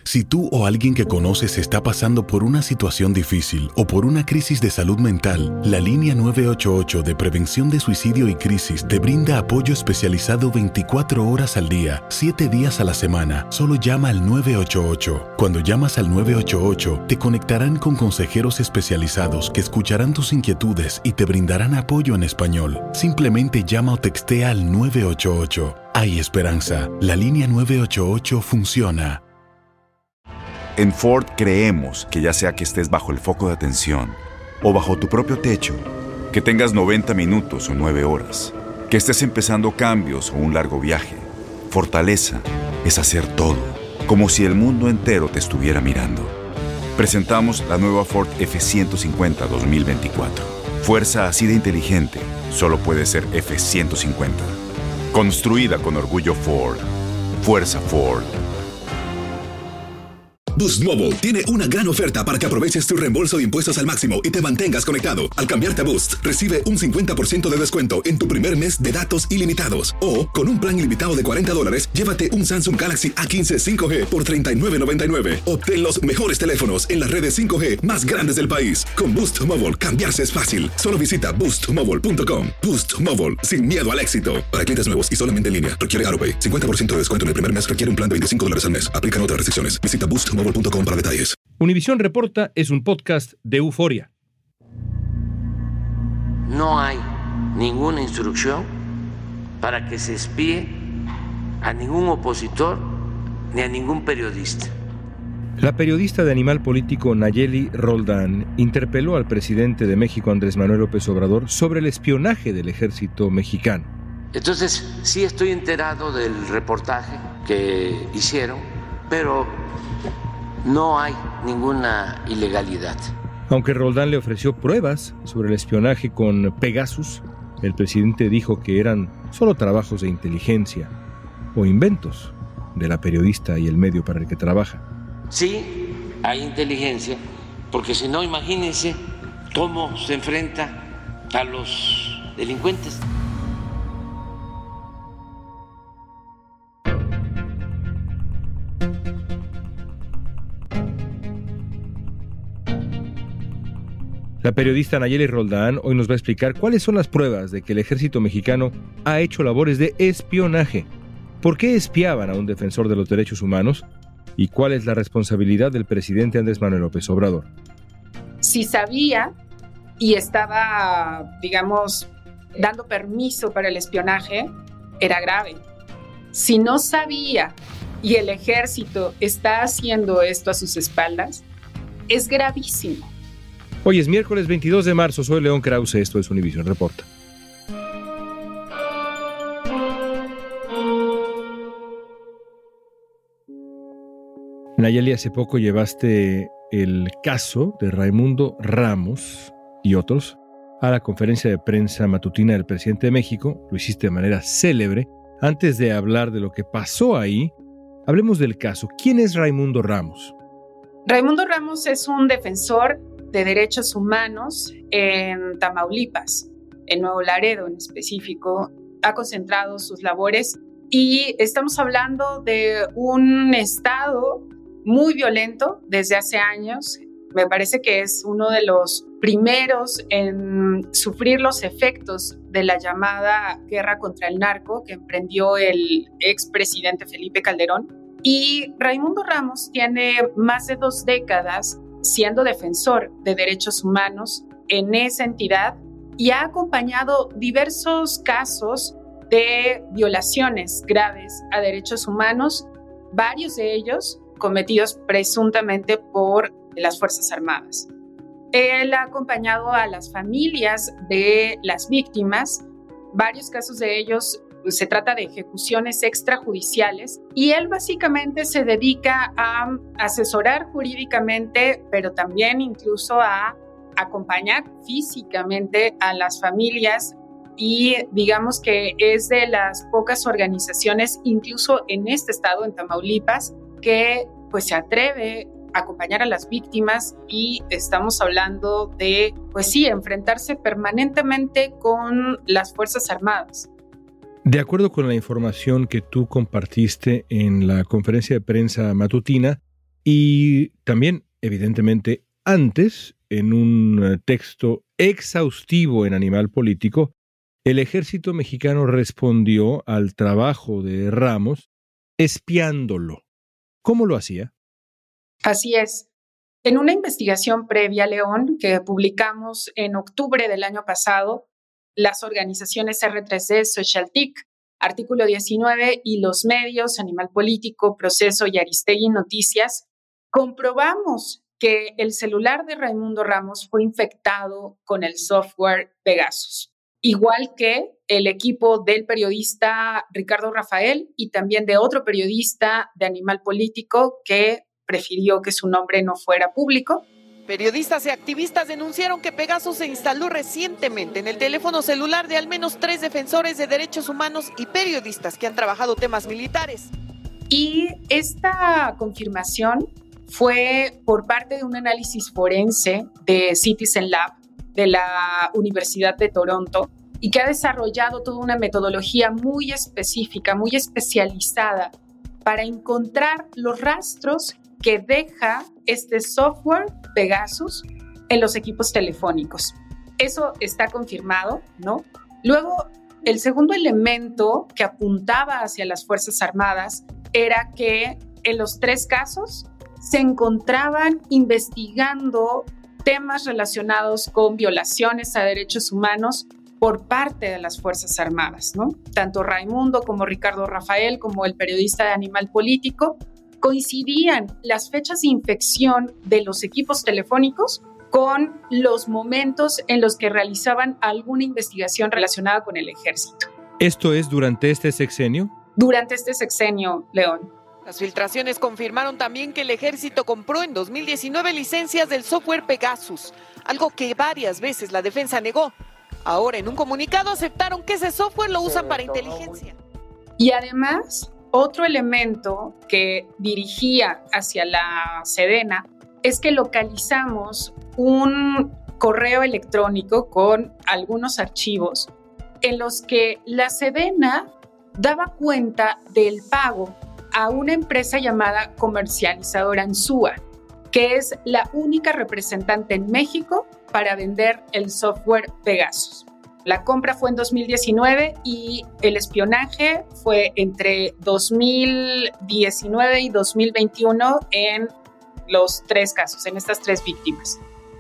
Si tú o alguien que conoces está pasando por una situación difícil o por una crisis de salud mental, la línea 988 de prevención de suicidio y crisis te brinda apoyo especializado 24 horas al día, 7 días a la semana. Solo llama al 988. Cuando llamas al 988, te conectarán con consejeros especializados que escucharán tus inquietudes y te brindarán apoyo en español. Simplemente llama o textea al 988. Hay esperanza. La línea 988 funciona. En Ford creemos que ya sea que estés bajo el foco de atención o bajo tu propio techo, que tengas 90 minutos o 9 horas, que estés empezando cambios o un largo viaje, fortaleza es hacer todo, como si el mundo entero te estuviera mirando. Presentamos la nueva Ford F-150 2024. Fuerza así de inteligente solo puede ser F-150. Construida con orgullo Ford. Fuerza Ford. Boost Mobile tiene una gran oferta para que aproveches tu reembolso de impuestos al máximo y te mantengas conectado. Al cambiarte a Boost, recibe un 50% de descuento en tu primer mes de datos ilimitados. O, con un plan ilimitado de $40, llévate un Samsung Galaxy A15 5G por $39.99. Obtén los mejores teléfonos en las redes 5G más grandes del país. Con Boost Mobile, cambiarse es fácil. Solo visita boostmobile.com. Boost Mobile, sin miedo al éxito. Para clientes nuevos y solamente en línea, requiere AroPay. 50% de descuento en el primer mes requiere un plan de $25 al mes. Aplican otras restricciones. Visita boostmobile.com para detalles. Univisión Reporta es un podcast de Euforia. No hay ninguna instrucción para que se espíe a ningún opositor ni a ningún periodista. La periodista de Animal Político Nayeli Roldán interpeló al presidente de México, Andrés Manuel López Obrador, sobre el espionaje del ejército mexicano. Entonces, sí estoy enterado del reportaje que hicieron, pero no hay ninguna ilegalidad. Aunque Roldán le ofreció pruebas sobre el espionaje con Pegasus, el presidente dijo que eran solo trabajos de inteligencia o inventos de la periodista y el medio para el que trabaja. Sí, hay inteligencia, porque si no, imagínense cómo se enfrenta a los delincuentes. La periodista Nayeli Roldán hoy nos va a explicar cuáles son las pruebas de que el ejército mexicano ha hecho labores de espionaje, por qué espiaban a un defensor de los derechos humanos y cuál es la responsabilidad del presidente Andrés Manuel López Obrador. Si sabía y estaba, dando permiso para el espionaje, era grave. Si no sabía y el ejército está haciendo esto a sus espaldas, es gravísimo. Hoy es miércoles 22 de marzo, soy León Krause, esto es Univisión Reporta. Nayeli, hace poco llevaste el caso de Raimundo Ramos y otros a la conferencia de prensa matutina del presidente de México. Lo hiciste de manera célebre. Antes de hablar de lo que pasó ahí, hablemos del caso. ¿Quién es Raimundo Ramos? Raimundo Ramos es un defensor de derechos humanos en Tamaulipas, en Nuevo Laredo en específico. Ha concentrado sus labores y estamos hablando de un estado muy violento desde hace años. Me parece que es uno de los primeros en sufrir los efectos de la llamada guerra contra el narco que emprendió el expresidente Felipe Calderón. Y Raimundo Ramos tiene más de 2 décadas siendo defensor de derechos humanos en esa entidad y ha acompañado diversos casos de violaciones graves a derechos humanos, varios de ellos cometidos presuntamente por las Fuerzas Armadas. Él ha acompañado a las familias de las víctimas, varios casos de ellos se trata de ejecuciones extrajudiciales y él básicamente se dedica a asesorar jurídicamente, pero también incluso a acompañar físicamente a las familias y digamos que es de las pocas organizaciones, incluso en este estado, en Tamaulipas, que pues se atreve a acompañar a las víctimas y estamos hablando de, pues sí, enfrentarse permanentemente con las Fuerzas Armadas. De acuerdo con la información que tú compartiste en la conferencia de prensa matutina, Y también, evidentemente, antes, en un texto exhaustivo en Animal Político, el ejército mexicano respondió al trabajo de Ramos espiándolo. ¿Cómo lo hacía? Así es. En una investigación previa, León, que publicamos en octubre del año pasado, las organizaciones R3D, Socialtic, Artículo 19 y los medios, Animal Político, Proceso y Aristegui Noticias, comprobamos que el celular de Raimundo Ramos fue infectado con el software Pegasus, igual que el equipo del periodista Ricardo Rafael y también de otro periodista de Animal Político que prefirió que su nombre no fuera público. Periodistas y activistas denunciaron que Pegasus se instaló recientemente en el teléfono celular de al menos 3 defensores de derechos humanos y periodistas que han trabajado temas militares. Y esta confirmación fue por parte de un análisis forense de Citizen Lab de la Universidad de Toronto y que ha desarrollado toda una metodología muy específica, muy especializada para encontrar los rastros que deja este software Pegasus en los equipos telefónicos. Eso está confirmado, ¿no? Luego, el segundo elemento que apuntaba hacia las Fuerzas Armadas era que en los 3 casos se encontraban investigando temas relacionados con violaciones a derechos humanos por parte de las Fuerzas Armadas, ¿no? Tanto Raimundo como Ricardo Rafael, como el periodista de Animal Político, coincidían las fechas de infección de los equipos telefónicos con los momentos en los que realizaban alguna investigación relacionada con el ejército. ¿Esto es durante este sexenio? Durante este sexenio, León. Las filtraciones confirmaron también que el ejército compró en 2019 licencias del software Pegasus, algo que varias veces la defensa negó. Ahora, en un comunicado, aceptaron que ese software lo usan para inteligencia. Y además, otro elemento que dirigía hacia la Sedena es que localizamos un correo electrónico con algunos archivos en los que la Sedena daba cuenta del pago a una empresa llamada Comercializadora Ansúa, que es la única representante en México para vender el software Pegasus. La compra fue en 2019 y el espionaje fue entre 2019 y 2021 en los 3 casos, en estas 3 víctimas.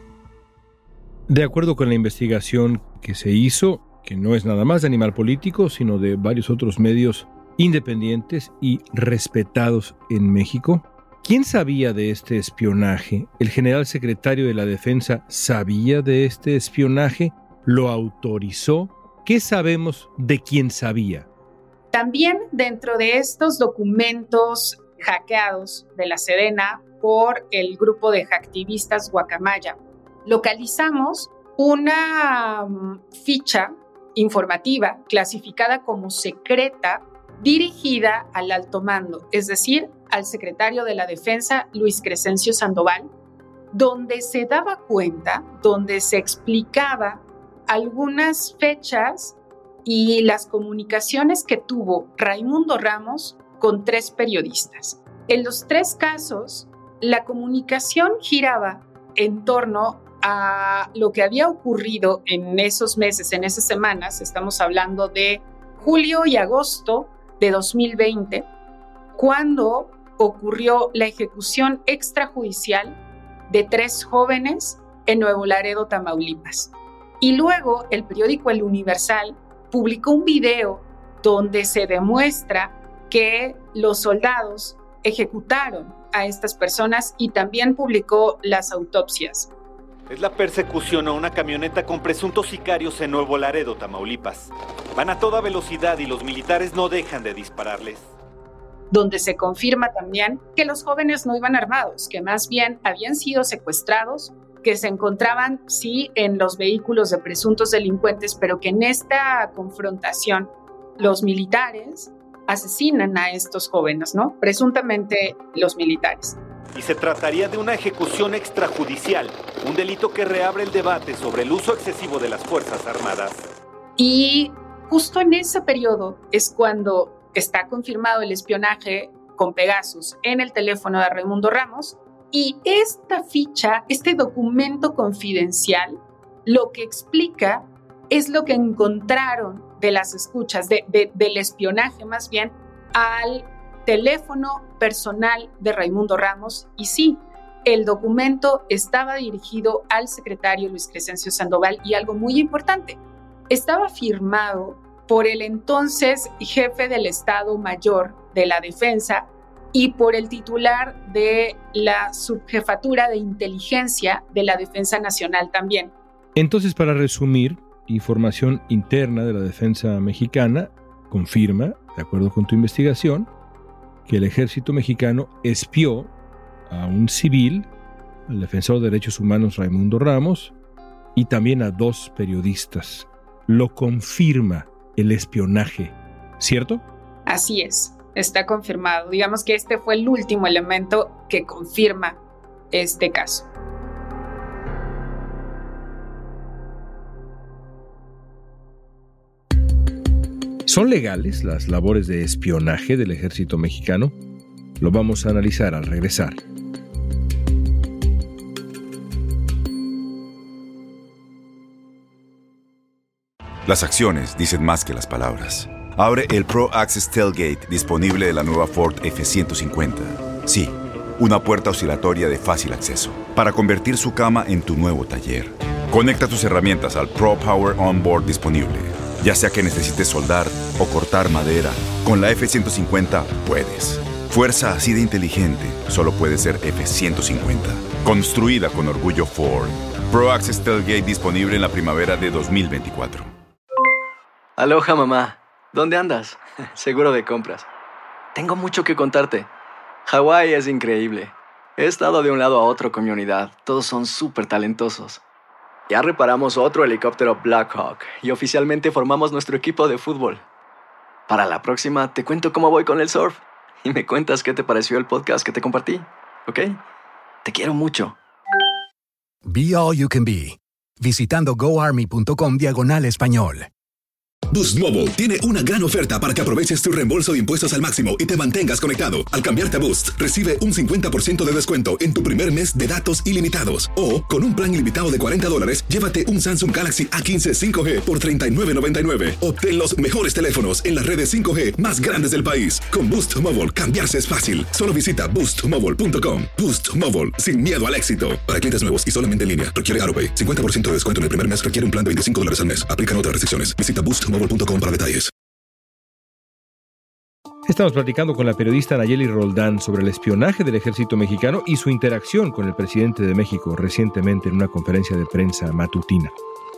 De acuerdo con la investigación que se hizo, que no es nada más de Animal Político, sino de varios otros medios independientes y respetados en México, ¿quién sabía de este espionaje? ¿El general secretario de la Defensa sabía de este espionaje? ¿Lo autorizó? ¿Qué sabemos de quién sabía? También dentro de estos documentos hackeados de la Sedena por el grupo de hacktivistas Guacamaya, localizamos una ficha informativa clasificada como secreta dirigida al alto mando, es decir, al secretario de la Defensa, Luis Crescencio Sandoval, donde se daba cuenta, donde se explicaba algunas fechas y las comunicaciones que tuvo Raimundo Ramos con 3 periodistas. En los 3 casos, la comunicación giraba en torno a lo que había ocurrido en esos meses, en esas semanas. Estamos hablando de julio y agosto de 2020, cuando ocurrió la ejecución extrajudicial de 3 jóvenes en Nuevo Laredo, Tamaulipas. Y luego el periódico El Universal publicó un video donde se demuestra que los soldados ejecutaron a estas personas y también publicó las autopsias. Es la persecución a una camioneta con presuntos sicarios en Nuevo Laredo, Tamaulipas. Van a toda velocidad y los militares no dejan de dispararles. Donde se confirma también que los jóvenes no iban armados, que más bien habían sido secuestrados, que se encontraban, sí, en los vehículos de presuntos delincuentes, pero que en esta confrontación los militares asesinan a estos jóvenes, ¿no? Presuntamente los militares. Y se trataría de una ejecución extrajudicial, un delito que reabre el debate sobre el uso excesivo de las Fuerzas Armadas. Y justo en ese periodo es cuando está confirmado el espionaje con Pegasus en el teléfono de Raimundo Ramos. Y esta ficha, este documento confidencial, lo que explica es lo que encontraron de las escuchas, del espionaje más bien, al teléfono personal de Raimundo Ramos. Y sí, el documento estaba dirigido al secretario Luis Crescencio Sandoval, y algo muy importante, estaba firmado por el entonces jefe del Estado Mayor de la Defensa y por el titular de la Subjefatura de Inteligencia de la Defensa Nacional también. Entonces, para resumir, información interna de la defensa mexicana confirma, de acuerdo con tu investigación, que el ejército mexicano espió a un civil, al defensor de derechos humanos Raimundo Ramos, y también a 2 periodistas. Lo confirma el espionaje, ¿cierto? Así es, está confirmado. Digamos que este fue el último elemento que confirma este caso. ¿Son legales las labores de espionaje del ejército mexicano? Lo vamos a analizar al regresar. Las acciones dicen más que las palabras. Abre el Pro Access Tailgate disponible de la nueva Ford F-150. Sí, una puerta oscilatoria de fácil acceso para convertir su cama en tu nuevo taller. Conecta tus herramientas al Pro Power Onboard disponible. Ya sea que necesites soldar o cortar madera, con la F-150 puedes. Fuerza así de inteligente solo puede ser F-150. Construida con orgullo Ford. Pro Access Tailgate disponible en la primavera de 2024. Aloha, mamá. ¿Dónde andas? Seguro de compras. Tengo mucho que contarte. Hawái es increíble. He estado de un lado a otro con mi unidad. Todos son súper talentosos. Ya reparamos otro helicóptero Blackhawk y oficialmente formamos nuestro equipo de fútbol. Para la próxima te cuento cómo voy con el surf y me cuentas qué te pareció el podcast que te compartí, ¿ok? Te quiero mucho. Be All You Can Be, visitando goarmy.com/español. Boost Mobile tiene una gran oferta para que aproveches tu reembolso de impuestos al máximo y te mantengas conectado. Al cambiarte a Boost, recibe un 50% de descuento en tu primer mes de datos ilimitados. O, con un plan ilimitado de $40, llévate un Samsung Galaxy A15 5G por $39.99. Obtén los mejores teléfonos en las redes 5G más grandes del país. Con Boost Mobile, cambiarse es fácil. Solo visita boostmobile.com. Boost Mobile, sin miedo al éxito. Para clientes nuevos y solamente en línea, requiere AutoPay. 50% de descuento en el primer mes requiere un plan de $25 al mes. Aplican otras restricciones. Visita boostmobile.com para detalles. Estamos platicando con la periodista Nayeli Roldán sobre el espionaje del ejército mexicano y su interacción con el presidente de México recientemente en una conferencia de prensa matutina.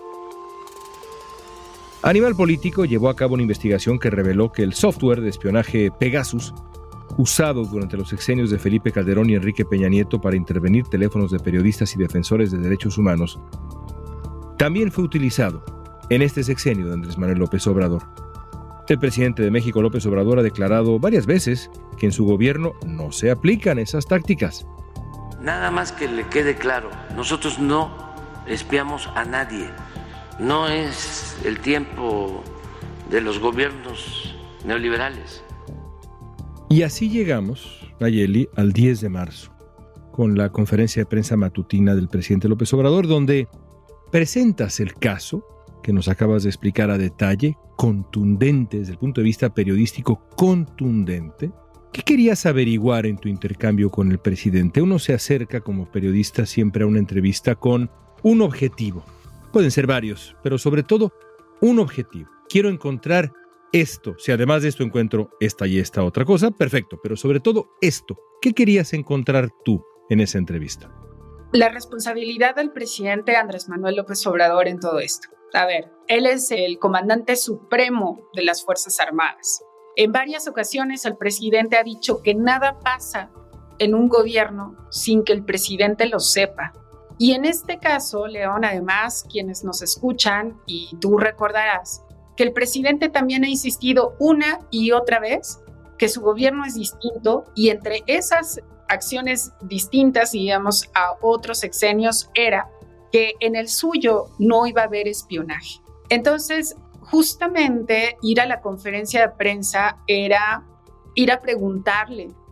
Animal Político llevó a cabo una investigación que reveló que el software de espionaje Pegasus, usado durante los sexenios de Felipe Calderón y Enrique Peña Nieto para intervenir teléfonos de periodistas y defensores de derechos humanos, también fue utilizado en este sexenio de Andrés Manuel López Obrador. El presidente de México, López Obrador, ha declarado varias veces que en su gobierno no se aplican esas tácticas. Nada más que le quede claro, nosotros no espiamos a nadie. No es el tiempo de los gobiernos neoliberales. Y así llegamos, Nayeli, al 10 de marzo, con la conferencia de prensa matutina del presidente López Obrador, donde presentas el caso que nos acabas de explicar a detalle, contundente, desde el punto de vista periodístico, contundente. ¿Qué querías averiguar en tu intercambio con el presidente? Uno se acerca como periodista siempre a una entrevista con un objetivo. Pueden ser varios, pero sobre todo un objetivo. Quiero encontrar esto. Si además de esto encuentro esta y esta otra cosa, perfecto, pero sobre todo esto. ¿Qué querías encontrar tú en esa entrevista? La responsabilidad del presidente Andrés Manuel López Obrador en todo esto. A ver, él es el comandante supremo de las Fuerzas Armadas. En varias ocasiones el presidente ha dicho que nada pasa en un gobierno sin que el presidente lo sepa. Y en este caso, León, además, quienes nos escuchan, y tú recordarás, que el presidente también ha insistido una y otra vez que su gobierno es distinto, y entre esas acciones distintas, digamos, a otros sexenios, era que en el suyo no iba a haber espionaje. Entonces, justamente ir a la conferencia de prensa era ir a preguntarle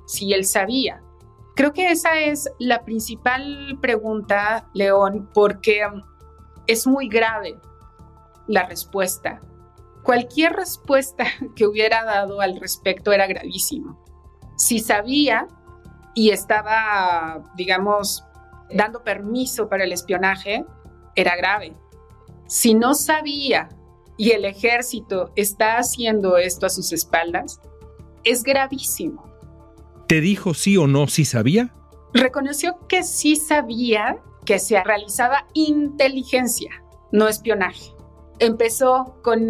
si él sabía. Creo que esa es la principal pregunta, León, porque es muy grave la respuesta. Cualquier respuesta que hubiera dado al respecto era gravísimo. Si sabía y estaba, digamos, dando permiso para el espionaje, era grave. Si no sabía y el ejército está haciendo esto a sus espaldas, es gravísimo. ¿Te dijo sí o no si sabía? Reconoció que sí sabía que se realizaba inteligencia, no espionaje. Empezó con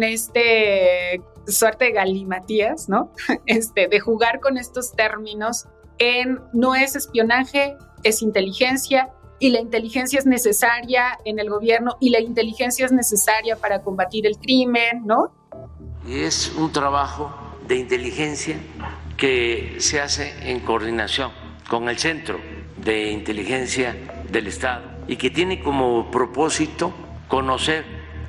suerte de galimatías, ¿no? De jugar con estos términos no es espionaje, es inteligencia, y la inteligencia es necesaria en el gobierno y la inteligencia es necesaria para combatir el crimen, ¿no? Es un trabajo de inteligencia que se hace en coordinación con el Centro de Inteligencia del Estado y que tiene como propósito conocer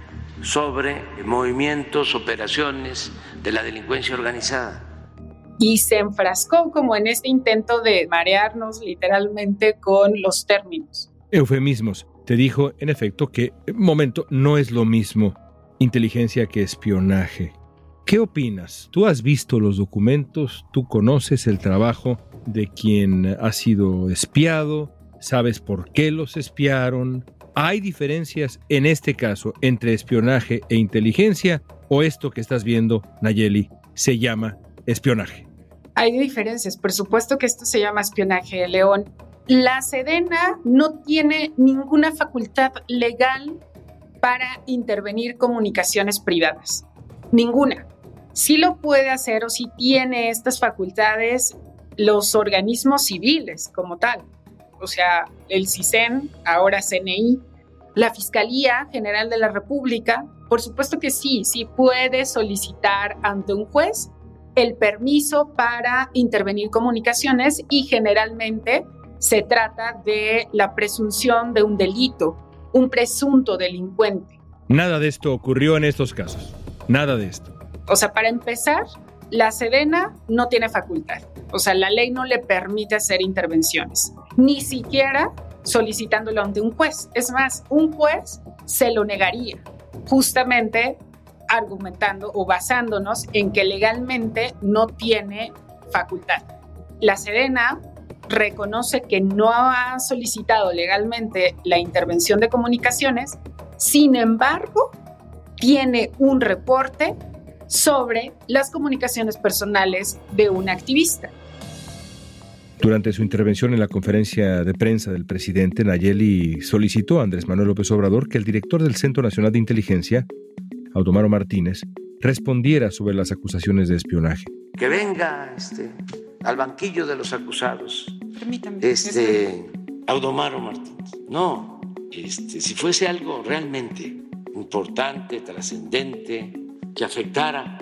sobre movimientos, operaciones de la delincuencia organizada. Y se enfrascó como en este intento de marearnos literalmente con los términos. Eufemismos. Te dijo, en efecto, que, momento, no es lo mismo inteligencia que espionaje. ¿Qué opinas? ¿Tú has visto los documentos? ¿Tú conoces el trabajo de quien ha sido espiado? ¿Sabes por qué los espiaron? ¿Hay diferencias en este caso entre espionaje e inteligencia? ¿O esto que estás viendo, Nayeli, se llama espionaje? Hay diferencias. Por supuesto que esto se llama espionaje, León. La Sedena no tiene ninguna facultad legal para intervenir comunicaciones privadas. Ninguna. Sí lo puede hacer o sí tiene estas facultades los organismos civiles como tal. O sea, el CISEN, ahora CNI, la Fiscalía General de la República, por supuesto que sí puede solicitar ante un juez el permiso para intervenir comunicaciones y generalmente se trata de la presunción de un delito, un presunto delincuente. Nada de esto ocurrió en estos casos. Nada de esto. O sea, para empezar, la Sedena no tiene facultad. O sea, la ley no le permite hacer intervenciones, ni siquiera solicitándolo ante un juez. Es más, un juez se lo negaría, justamente argumentando o basándonos en que legalmente no tiene facultad. La Sedena reconoce que no ha solicitado legalmente la intervención de comunicaciones, sin embargo, tiene un reporte sobre las comunicaciones personales de un activista. Durante su intervención en la conferencia de prensa del presidente, Nayeli solicitó a Andrés Manuel López Obrador que el director del Centro Nacional de Inteligencia, Audomaro Martínez, respondiera sobre las acusaciones de espionaje. Que venga al banquillo de los acusados. Permítame. Audomaro Martínez. No, si fuese algo realmente importante, trascendente, que afectara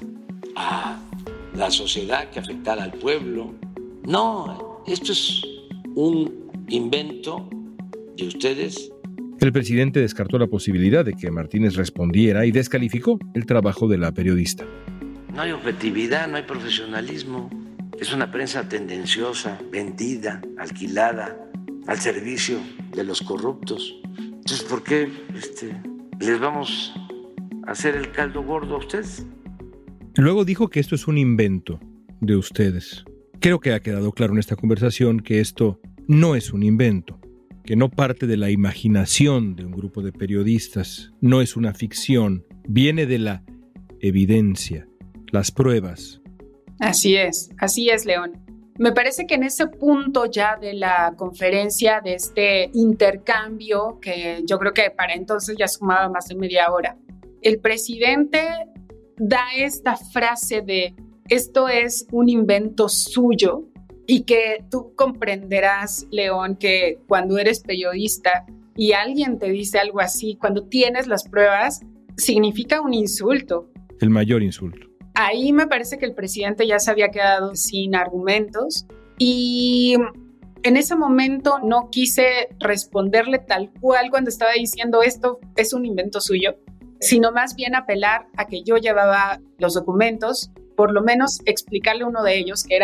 a la sociedad, que afectara al pueblo. No, esto es un invento de ustedes. El presidente descartó la posibilidad de que Martínez respondiera y descalificó el trabajo de la periodista. No hay objetividad, no hay profesionalismo. Es una prensa tendenciosa, vendida, alquilada, al servicio de los corruptos. Entonces, ¿por qué les vamos a hacer el caldo gordo a ustedes? Luego dijo que esto es un invento de ustedes. Creo que ha quedado claro en esta conversación que esto no es un invento, que no parte de la imaginación de un grupo de periodistas, no es una ficción, viene de la evidencia, las pruebas. Así es, León. Me parece que en ese punto ya de la conferencia, de este intercambio, que yo creo que para entonces ya sumaba más de media hora, el presidente da esta frase de esto es un invento suyo y que tú comprenderás, León, que cuando eres periodista y alguien te dice algo así, cuando tienes las pruebas, significa un insulto. El mayor insulto. Ahí me parece que el presidente ya se había quedado sin argumentos y en ese momento no quise responderle tal cual cuando estaba diciendo esto es un invento suyo, sino más bien apelar a que yo llevaba los documentos, por lo menos explicarle uno de ellos, que era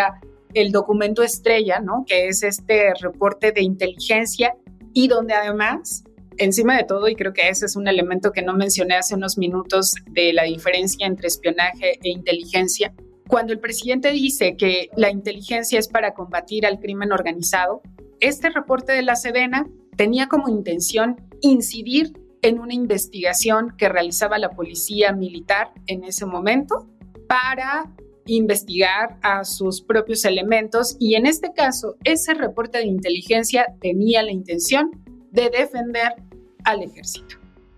el documento estrella, ¿no? Que es este reporte de inteligencia y donde además, encima de todo, y creo que ese es un elemento que no mencioné hace unos minutos de la diferencia entre espionaje e inteligencia, cuando el presidente dice que la inteligencia es para combatir al crimen organizado, este reporte de la Sedena tenía como intención incidir en una investigación que realizaba la policía militar en ese momento para investigar a sus propios elementos, y en este caso ese reporte de inteligencia tenía la intención de defender al ejército.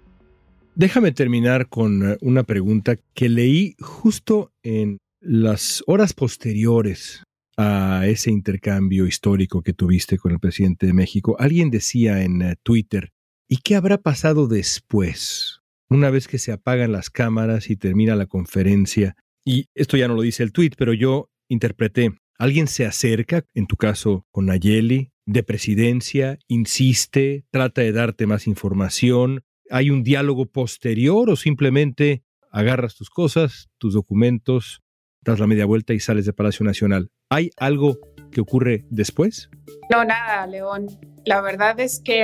Déjame terminar con una pregunta que leí justo en las horas posteriores a ese intercambio histórico que tuviste con el presidente de México. Alguien decía en Twitter, ¿y qué habrá pasado después? Una vez que se apagan las cámaras y termina la conferencia. Y esto ya no lo dice el tuit, pero yo interpreté, alguien se acerca, en tu caso con Nayeli, de presidencia, insiste, trata de darte más información. ¿Hay un diálogo posterior o simplemente agarras tus cosas, tus documentos, das la media vuelta y sales de Palacio Nacional? ¿Hay algo que ocurre después? No, nada, León. La verdad es que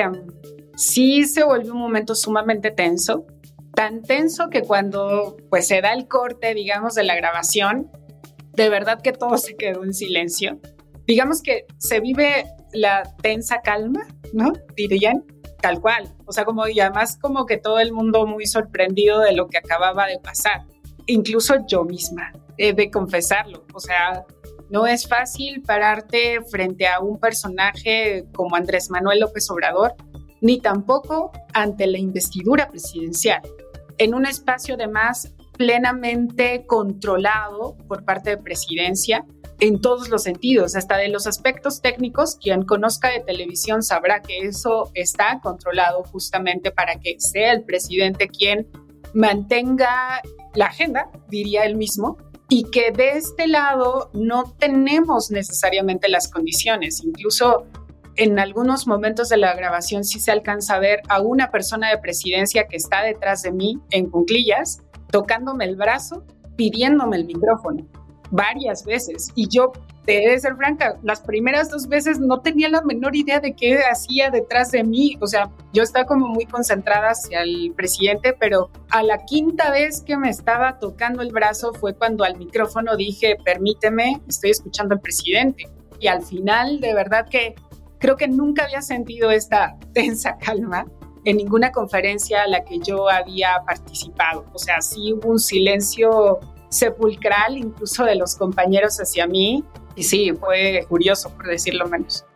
sí se volvió un momento sumamente tenso. Tan tenso que cuando pues se da el corte, digamos, de la grabación, de verdad que todo se quedó en silencio. Digamos que se vive la tensa calma, ¿no? Dirían, tal cual. O sea, como, y además como que todo el mundo muy sorprendido de lo que acababa de pasar. Incluso yo misma, he de confesarlo. O sea, no es fácil pararte frente a un personaje como Andrés Manuel López Obrador, ni tampoco ante la investidura presidencial, en un espacio además plenamente controlado por parte de presidencia en todos los sentidos, hasta de los aspectos técnicos. Quien conozca de televisión sabrá que eso está controlado justamente para que sea el presidente quien mantenga la agenda, diría él mismo, y que de este lado no tenemos necesariamente las condiciones. Incluso en algunos momentos de la grabación sí se alcanza a ver a una persona de presidencia que está detrás de mí en cuclillas, tocándome el brazo, pidiéndome el micrófono varias veces. Y yo, de ser franca, las primeras 2 veces no tenía la menor idea de qué hacía detrás de mí. O sea, yo estaba como muy concentrada hacia el presidente, pero a la 5ª vez que me estaba tocando el brazo fue cuando al micrófono dije, permíteme, estoy escuchando al presidente. Y al final, de verdad que creo que nunca había sentido esta tensa calma en ninguna conferencia a la que yo había participado. O sea, sí hubo un silencio sepulcral, incluso de los compañeros hacia mí. Y sí, fue curioso, por decirlo menos.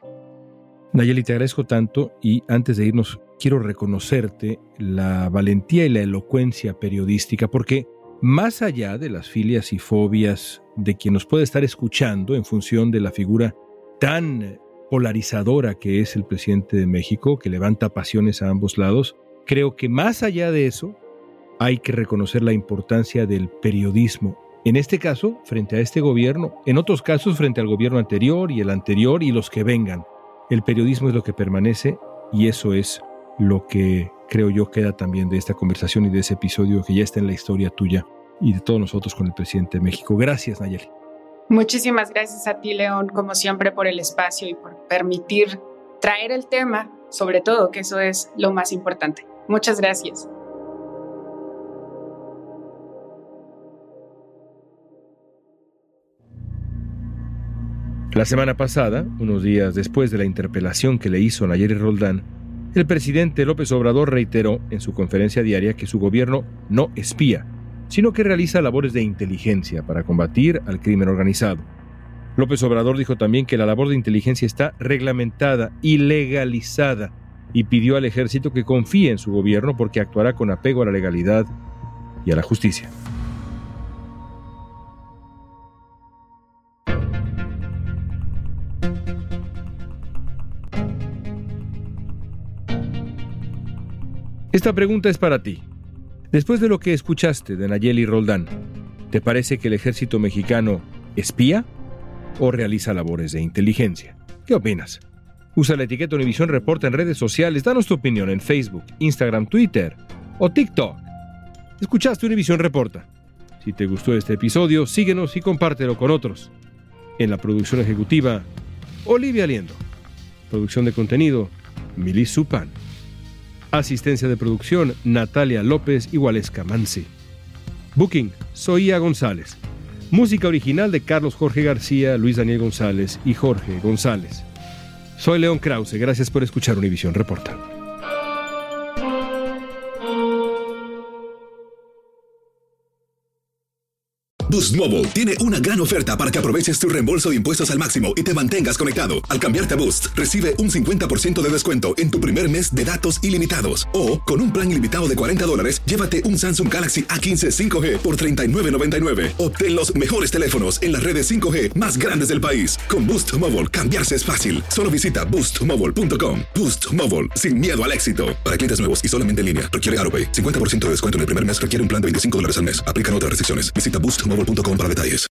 Nayeli, te agradezco tanto y antes de irnos quiero reconocerte la valentía y la elocuencia periodística, porque más allá de las filias y fobias de quien nos puede estar escuchando en función de la figura tan polarizadora que es el presidente de México, que levanta pasiones a ambos lados, creo que más allá de eso hay que reconocer la importancia del periodismo. En este caso, frente a este gobierno, en otros casos, frente al gobierno anterior y el anterior y los que vengan. El periodismo es lo que permanece y eso es lo que creo yo queda también de esta conversación y de ese episodio que ya está en la historia tuya y de todos nosotros con el presidente de México. Gracias, Nayeli. Muchísimas gracias a ti, León, como siempre, por el espacio y por permitir traer el tema, sobre todo, que eso es lo más importante. Muchas gracias. La semana pasada, unos días después de la interpelación que le hizo Nayeli Roldán, el presidente López Obrador reiteró en su conferencia diaria que su gobierno no espía, sino que realiza labores de inteligencia para combatir al crimen organizado. López Obrador dijo también que la labor de inteligencia está reglamentada y legalizada y pidió al ejército que confíe en su gobierno porque actuará con apego a la legalidad y a la justicia. Esta pregunta es para ti. Después de lo que escuchaste de Nayeli Roldán, ¿te parece que el ejército mexicano espía o realiza labores de inteligencia? ¿Qué opinas? Usa la etiqueta Univisión Reporta en redes sociales. Danos tu opinión en Facebook, Instagram, Twitter o TikTok. Escuchaste Univisión Reporta. Si te gustó este episodio, síguenos y compártelo con otros. En la producción ejecutiva, Olivia Liendo. Producción de contenido, Mili Supan. Asistencia de producción, Natalia López y Waleska Mansi. Booking, Zoía González. Música original de Carlos Jorge García, Luis Daniel González y Jorge González. Soy León Krause, gracias por escuchar Univisión Reporta. Boost Mobile tiene una gran oferta para que aproveches tu reembolso de impuestos al máximo y te mantengas conectado. Al cambiarte a Boost, recibe un 50% de descuento en tu primer mes de datos ilimitados. O, con un plan ilimitado de $40, llévate un Samsung Galaxy A15 5G por $39.99. Obtén los mejores teléfonos en las redes 5G más grandes del país. Con Boost Mobile, cambiarse es fácil. Solo visita boostmobile.com. Boost Mobile, sin miedo al éxito. Para clientes nuevos y solamente en línea, requiere AutoPay. 50% de descuento en el primer mes requiere un plan de $25 al mes. Aplican otras restricciones. Visita boostmobile.com para detalles.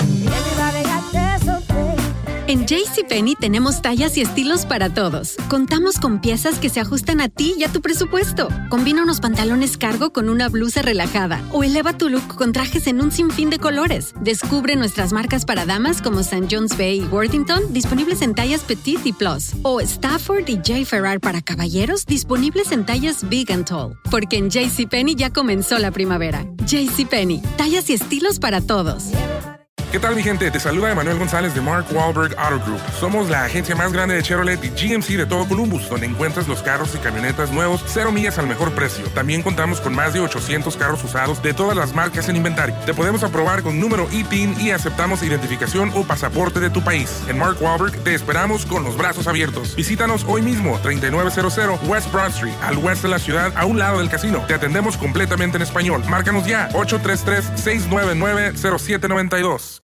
En JCPenney tenemos tallas y estilos para todos. Contamos con piezas que se ajustan a ti y a tu presupuesto. Combina unos pantalones cargo con una blusa relajada o eleva tu look con trajes en un sinfín de colores. Descubre nuestras marcas para damas como St. John's Bay y Worthington, disponibles en tallas Petite y Plus. O Stafford y J. Ferrar para caballeros, disponibles en tallas Big and Tall. Porque en JCPenney ya comenzó la primavera. JCPenney, tallas y estilos para todos. ¿Qué tal, mi gente? Te saluda Emanuel González de Mark Wahlberg Auto Group. Somos la agencia más grande de Chevrolet y GMC de todo Columbus, donde encuentras los carros y camionetas nuevos, 0 millas al mejor precio. También contamos con más de 800 carros usados de todas las marcas en inventario. Te podemos aprobar con número ITIN y aceptamos identificación o pasaporte de tu país. En Mark Wahlberg te esperamos con los brazos abiertos. Visítanos hoy mismo, 3900 West Broad Street, al oeste de la ciudad, a un lado del casino. Te atendemos completamente en español. Márcanos ya, 833-699-0792.